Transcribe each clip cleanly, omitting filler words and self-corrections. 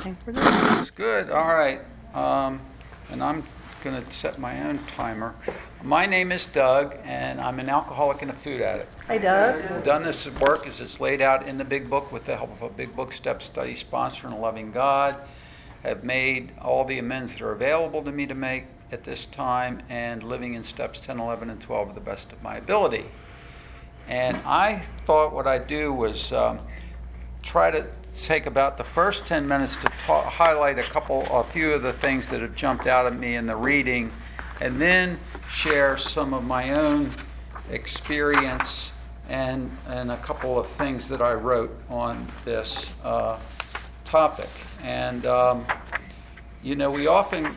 everything for this. It's good. All right. And I'm going to set my own timer. My name is Doug, and I'm an alcoholic and a food addict. Hi, Doug. I've done this work as it's laid out in the Big Book with the help of a Big Book Step Study sponsor and a loving God. I've made all the amends that are available to me to make at this time, and living in steps 10, 11, and 12 to the best of my ability. And I thought what I'd do was try to take about the first 10 minutes to highlight a few of the things that have jumped out at me in the reading, and then share some of my own experience and a couple of things that I wrote on this topic. And we often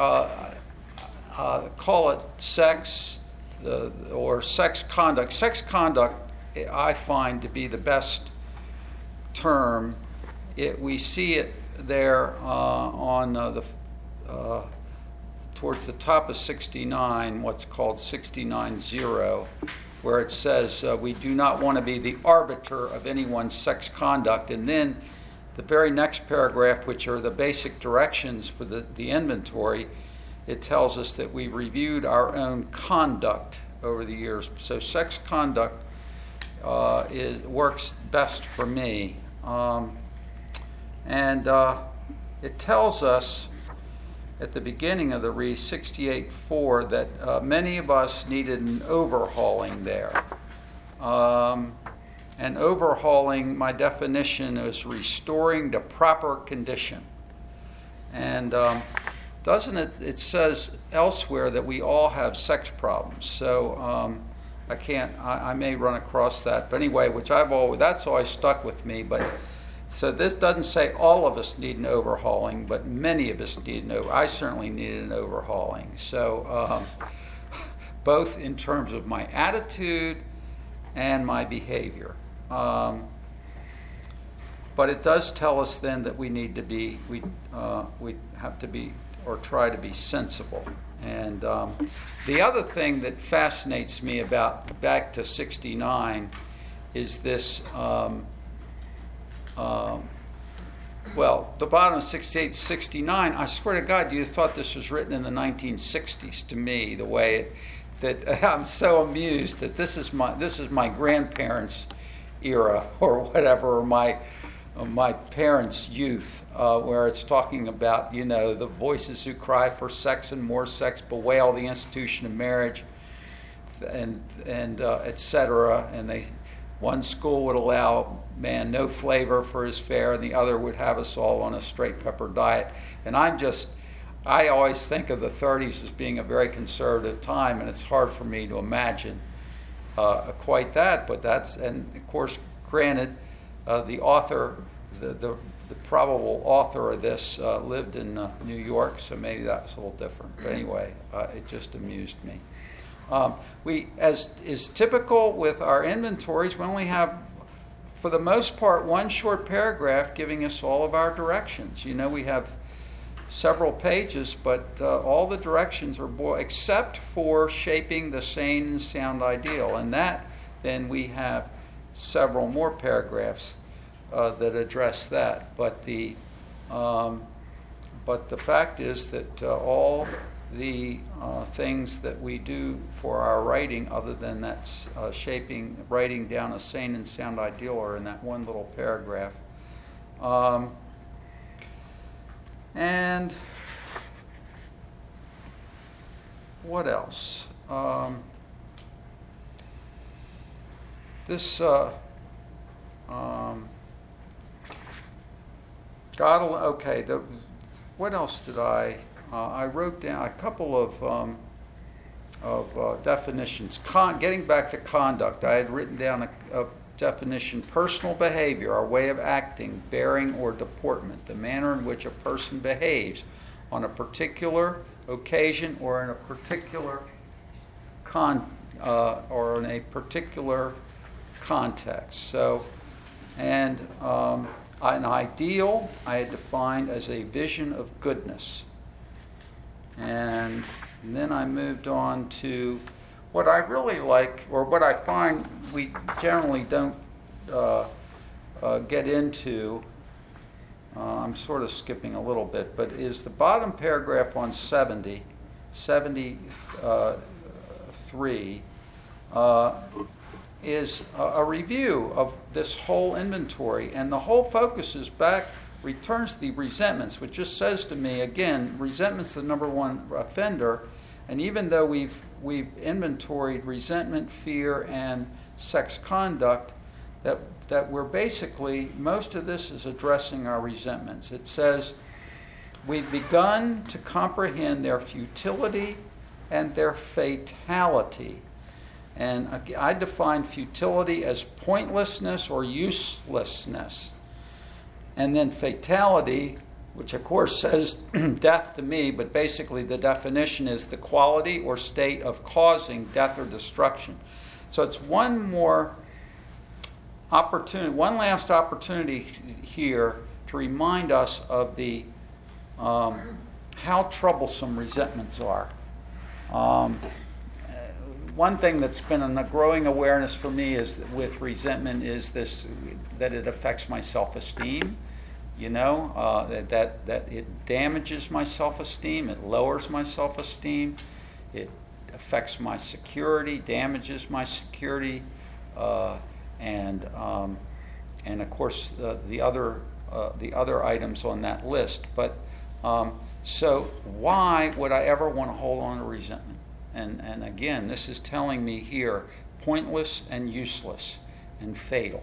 call it sex or sex conduct. Sex conduct, I find to be the best term. We see it there towards the top of 69, what's called 69.0, where it says we do not want to be the arbiter of anyone's sex conduct. And then the very next paragraph, which are the basic directions for the inventory, it tells us that we reviewed our own conduct over the years. So sex conduct works best for me. And it tells us at the beginning of the read, 68.4, that many of us needed an overhauling there. And overhauling, my definition is restoring to proper condition. And doesn't it says elsewhere that we all have sex problems. So I may run across that. But anyway, that's always stuck with me. But so this doesn't say all of us need an overhauling, but many of us need I certainly needed an overhauling. So both in terms of my attitude and my behavior. But it does tell us then that we need to be, we have to be, or try to be sensible. And the other thing that fascinates me about back to 69 is this, the bottom of 68, 69, I swear to God, you thought this was written in the 1960s to me, the way that I'm so amused that this is my grandparents' era or whatever, or my parents' youth, where it's talking about, the voices who cry for sex and more sex bewail the institution of marriage, and etc. And one school would allow man no flavor for his fare, and the other would have us all on a straight pepper diet. And I always think of the 30s as being a very conservative time, and it's hard for me to imagine quite that. But and of course, granted, the author, the probable author of this lived in New York, so maybe that was a little different. But anyway, it just amused me. We, as is typical with our inventories, we only have, for the most part, one short paragraph giving us all of our directions. We have several pages, but all the directions are except for shaping the sane and sound ideal. And that, then we have several more paragraphs that address that. But the fact is that all the things that we do for our writing, other than that writing down a sane and sound ideal, are in that one little paragraph. And what else? What else did I wrote down a couple of definitions. Getting back to conduct, I had written down a definition: personal behavior, our way of acting, bearing, or deportment, the manner in which a person behaves on a particular occasion or in a particular or in a particular context. So, and an ideal I had defined as a vision of goodness. And then I moved on to what I really like, or what I find we generally don't get into. I'm sort of skipping a little bit, but is the bottom paragraph on 73, is a review of this whole inventory, and the whole focus is returns to the resentments, which just says to me, again, resentment's the number one offender, and even though we've inventoried resentment, fear, and sex conduct, that we're basically, most of this is addressing our resentments. It says, we've begun to comprehend their futility and their fatality. And I define futility as pointlessness or uselessness. And then fatality, which of course says death to me, but basically the definition is the quality or state of causing death or destruction. So it's one last opportunity here to remind us of the how troublesome resentments are. One thing that's been a growing awareness for me is that with resentment is this, that it affects my self-esteem. That it damages my self-esteem, it lowers my self-esteem, it affects my security, damages my security, and of course the other items on that list. But so why would I ever want to hold on to resentment? And again, this is telling me here, pointless and useless and fatal.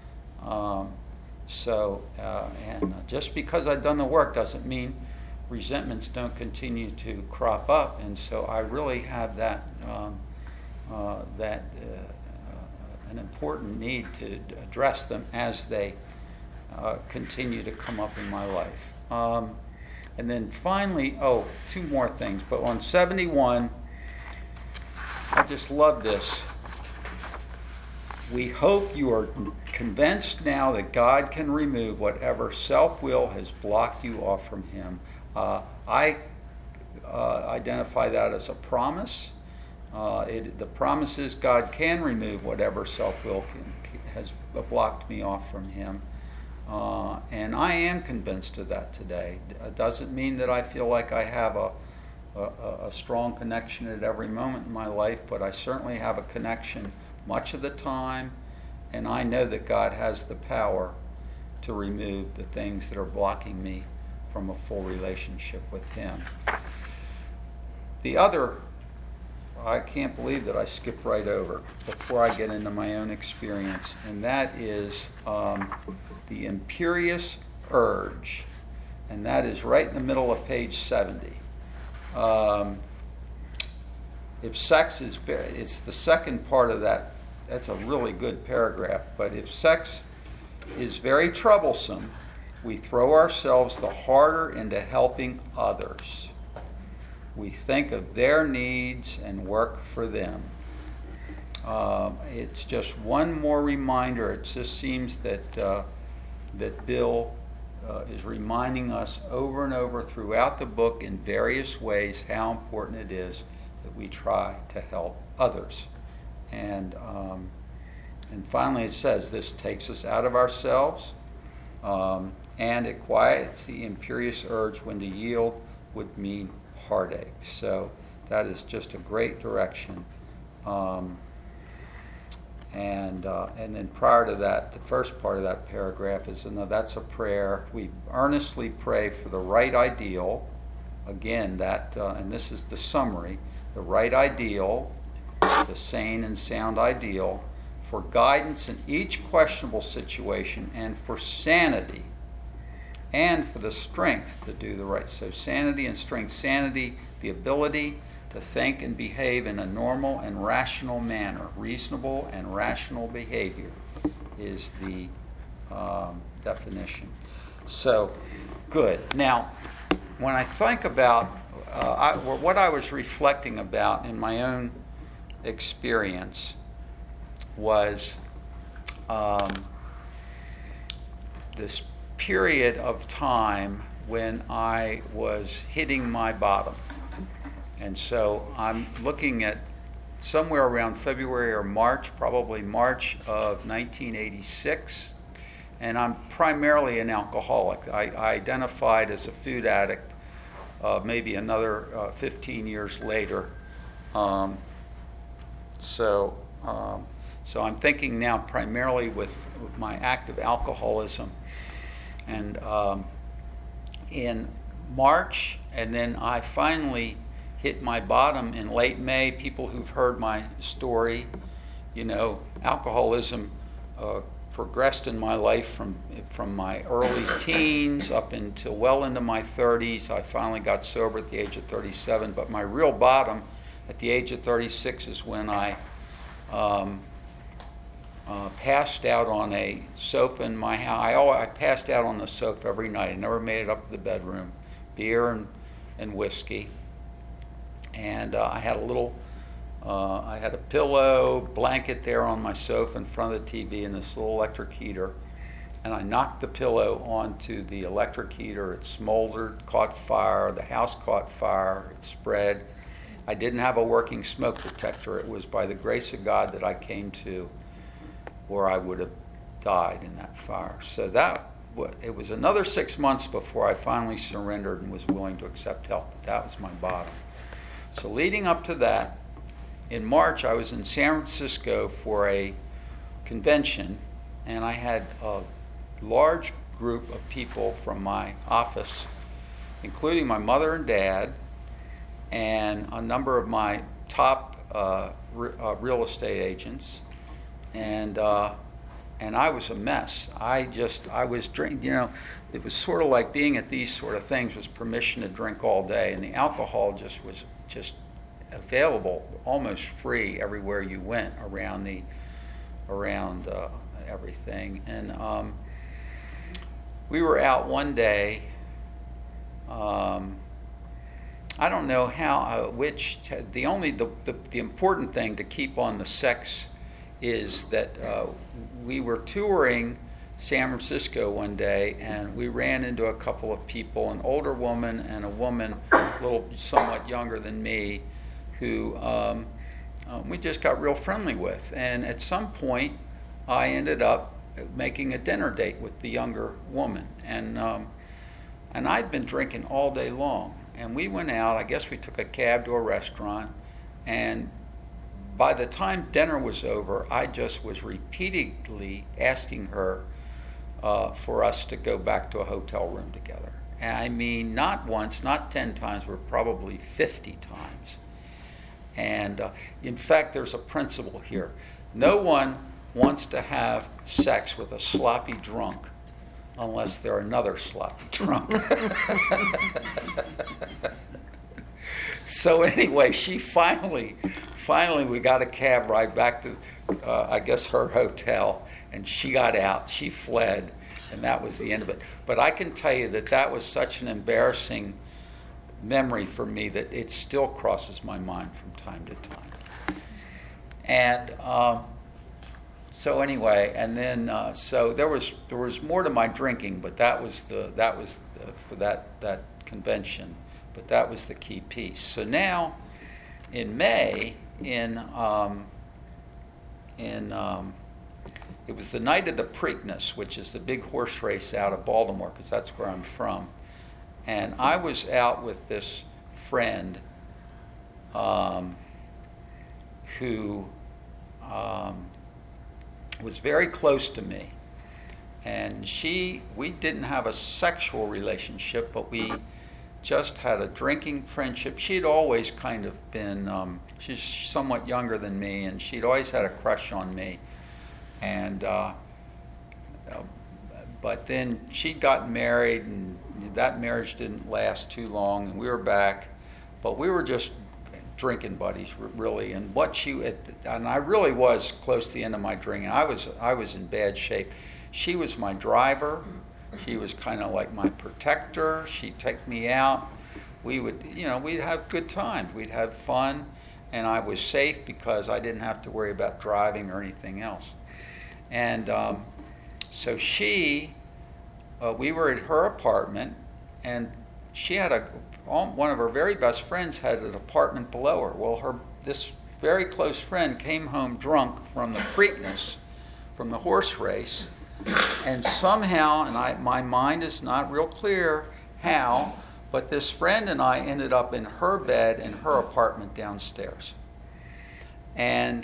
And just because I've done the work doesn't mean resentments don't continue to crop up. And so I really have an important need to address them as they continue to come up in my life. And then finally, two more things. But on 71, I just love this. We hope you are convinced now that God can remove whatever self-will has blocked you off from Him. I identify that as a promise. The promise is God can remove whatever self-will has blocked me off from Him. And I am convinced of that today. It doesn't mean that I feel like I have a strong connection at every moment in my life, but I certainly have a connection much of the time, and I know that God has the power to remove the things that are blocking me from a full relationship with Him. The other, I can't believe that I skipped right over before I get into my own experience, and that is the imperious urge, and that is right in the middle of page 70. If sex is, it's the second part of that, that's a really good paragraph, but if sex is very troublesome, we throw ourselves the harder into helping others. We think of their needs and work for them. It's just one more reminder. It just seems that Bill is reminding us over and over throughout the book in various ways how important it is that we try to help others. And finally it says this takes us out of ourselves, and it quiets the imperious urge when to yield would mean heartache. So that is just a great direction. And then prior to that, the first part of that paragraph is, that's a prayer. We earnestly pray for the right ideal. Again, and this is the summary, the right ideal, the sane and sound ideal, for guidance in each questionable situation, and for sanity, and for the strength to do the right. So sanity and strength. Sanity, the ability to think and behave in a normal and rational manner. Reasonable and rational behavior is the definition. So, good. Now, when I think about what I was reflecting about in my own experience was this period of time when I was hitting my bottom. And so I'm looking at somewhere around February or March, probably March of 1986. and I'm primarily an alcoholic. I identified as a food addict maybe another 15 years later. So I'm thinking now primarily with my active alcoholism. And in March, and then I finally hit my bottom in late May. People who've heard my story, alcoholism progressed in my life from my early teens up until well into my 30s. I finally got sober at the age of 37, but my real bottom at the age of 36 is when I passed out on a sofa in my house. I passed out on the sofa every night. I never made it up to the bedroom. Beer and whiskey. And I had I had a pillow, blanket there on my sofa in front of the TV and this little electric heater. And I knocked the pillow onto the electric heater. It smoldered, caught fire. The house caught fire. It spread. I didn't have a working smoke detector. It was by the grace of God that I came to, or I would have died in that fire. So it was another 6 months before I finally surrendered and was willing to accept help. But that was my bottom. So leading up to that, in March I was in San Francisco for a convention, and I had a large group of people from my office, including my mother and dad, and a number of my top real estate agents, and I was a mess. I was drinking, it was sort of like being at these sort of things was permission to drink all day, and the alcohol was available, almost free everywhere you went around everything. And we were out one day. I don't know how, the important thing to keep on the sex is that we were touring San Francisco one day, and we ran into a couple of people, an older woman and a woman a little somewhat younger than me, who we just got real friendly with. And at some point, I ended up making a dinner date with the younger woman. And I'd been drinking all day long. And we went out. I guess we took a cab to a restaurant. And by the time dinner was over, I just was repeatedly asking her for us to go back to a hotel room together. And I mean, not once, not 10 times, but probably 50 times. And in fact, there's a principle here. No one wants to have sex with a sloppy drunk unless they're another sloppy drunk. So anyway, she finally we got a cab ride back to, I guess, her hotel, and she got out, she fled, and that was the end of it. But I can tell you that was such an embarrassing memory for me that it still crosses my mind from time to time. And so anyway, and then so there was more to my drinking, but that was for that convention. But that was the key piece. So now, in May, it was the night of the Preakness, which is the big horse race out of Baltimore, because that's where I'm from. And I was out with this friend who was very close to me. And we didn't have a sexual relationship, but we just had a drinking friendship. She'd always kind of been, she's somewhat younger than me, and she'd always had a crush on me. And but then she'd gotten married, and that marriage didn't last too long, and we were back. But we were just drinking buddies, really. And and I really was close to the end of my drinking. I was in bad shape. She was my driver. She was kind of like my protector. She'd take me out. We'd have good times. We'd have fun, and I was safe because I didn't have to worry about driving or anything else. And so we were at her apartment, and she had one of her very best friends had an apartment below her. Well, this very close friend came home drunk from the Preakness, from the horse race, And somehow, and my mind is not real clear how, but this friend and I ended up in her bed in her apartment downstairs. And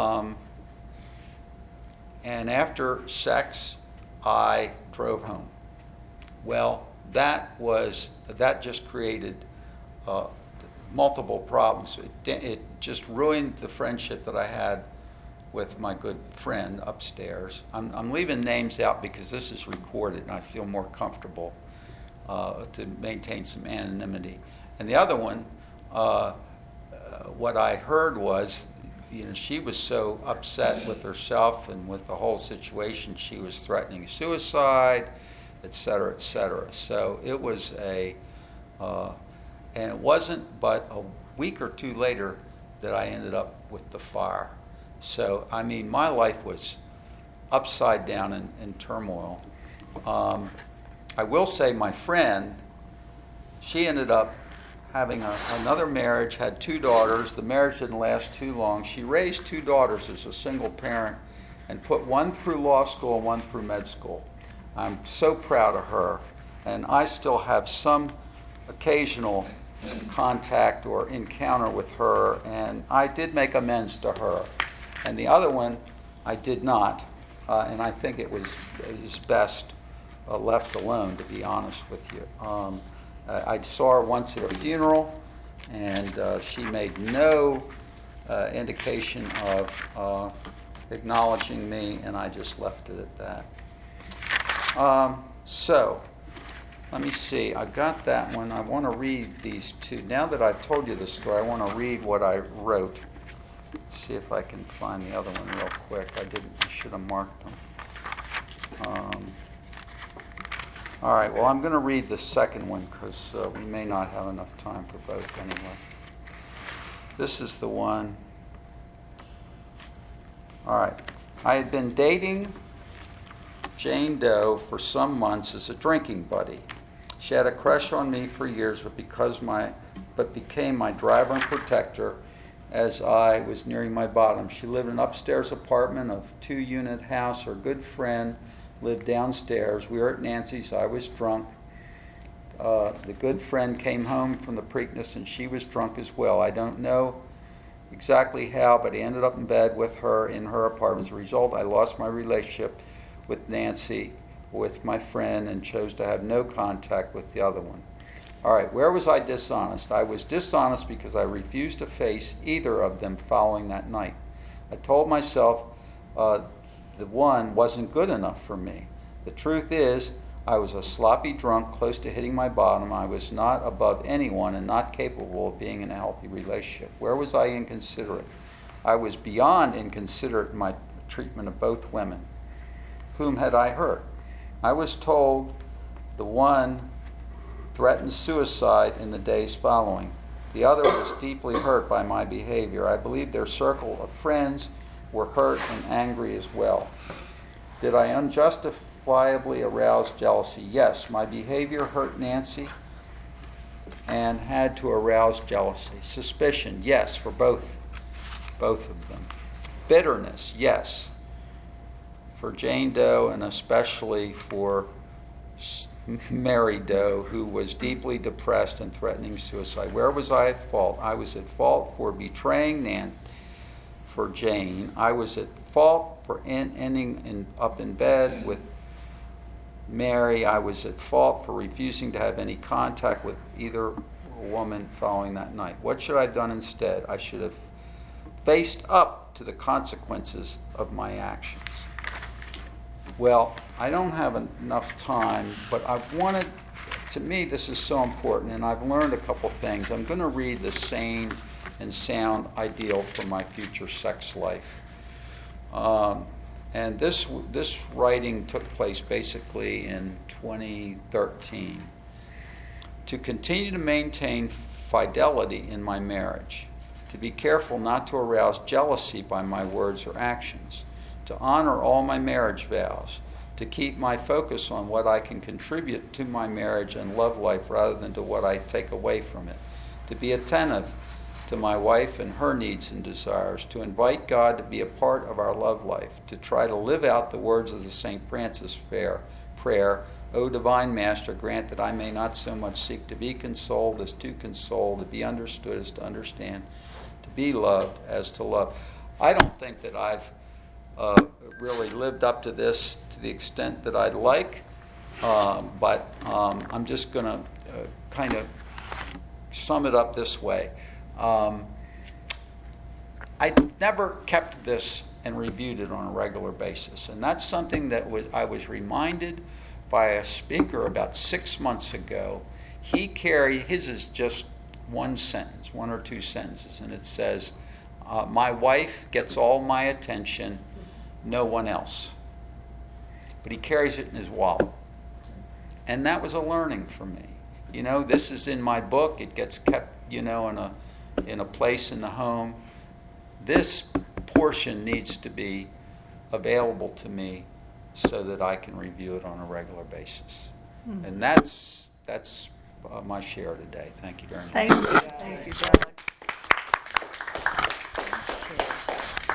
after sex, I drove home. Well, that just created multiple problems. It just ruined the friendship that I had with my good friend upstairs. I'm leaving names out because this is recorded and I feel more comfortable to maintain some anonymity. And the other one, what I heard was, she was so upset with herself and with the whole situation, she was threatening suicide, et cetera, et cetera. So it was and it wasn't but a week or two later that I ended up with the fire. So, my life was upside down in turmoil. I will say my friend, she ended up having another marriage, had 2 daughters. The marriage didn't last too long. She raised 2 daughters as a single parent and put one through law school and one through med school. I'm so proud of her. And I still have some occasional contact or encounter with her, and I did make amends to her. And the other one, I did not, and I think it was best left alone, to be honest with you. I saw her once at a funeral, and she made no indication of acknowledging me, and I just left it at that. So, let me see. I've got that one. I want to read these 2. Now that I've told you the story, I want to read what I wrote. See if I can find the other one real quick. I should have marked them. All right, well, I'm going to read the second one because we may not have enough time for both anyway. This is the one. All right. I had been dating Jane Doe for some months as a drinking buddy. She had a crush on me for years, but became my driver and protector as I was nearing my bottom. She lived in an upstairs apartment of 2-unit house. Her good friend lived downstairs. We were at Nancy's. I was drunk. The good friend came home from the Preakness, and she was drunk as well. I don't know exactly how, but I ended up in bed with her in her apartment. As a result, I lost my relationship with Nancy, with my friend, and chose to have no contact with the other one. All right, where was I dishonest? I was dishonest because I refused to face either of them following that night. I told myself the one wasn't good enough for me. The truth is, I was a sloppy drunk close to hitting my bottom. I was not above anyone and not capable of being in a healthy relationship. Where was I inconsiderate? I was beyond inconsiderate in my treatment of both women. Whom had I hurt? I was told the one threatened suicide in the days following. The other was deeply hurt by my behavior. I believe their circle of friends were hurt and angry as well. Did I unjustifiably arouse jealousy? Yes, my behavior hurt Nancy and had to arouse jealousy. Suspicion? Yes, for both of them. Bitterness? Yes, for Jane Doe and especially for Mary Doe, who was deeply depressed and threatening suicide. Where was I at fault? I was at fault for betraying for Jane. I was at fault for ending up in bed with Mary. I was at fault for refusing to have any contact with either woman following that night. What should I have done instead? I should have faced up to the consequences of my actions. Well, I don't have enough time, but to me this is so important, and I've learned a couple things. I'm going to read the sane and sound ideal for my future sex life. And this writing took place basically in 2013. To continue to maintain fidelity in my marriage, to be careful not to arouse jealousy by my words or actions, to honor all my marriage vows, to keep my focus on what I can contribute to my marriage and love life rather than to what I take away from it, to be attentive to my wife and her needs and desires, to invite God to be a part of our love life, to try to live out the words of the St. Francis prayer, O Divine Master, grant that I may not so much seek to be consoled as to console, to be understood as to understand, to be loved as to love. I don't think that I've really lived up to this to the extent that I'd like, but I'm just going to kind of sum it up this way. I never kept this and reviewed it on a regular basis, and that's something that I was reminded by a speaker about 6 months ago. His is just one sentence, one or two sentences, and it says, my wife gets all my attention, no one else. But he carries it in his wallet. And that was a learning for me. This is in my book. It gets kept, in a place in the home. This portion needs to be available to me so that I can review it on a regular basis. And that's my share today. Thank you very much. Thank you, John.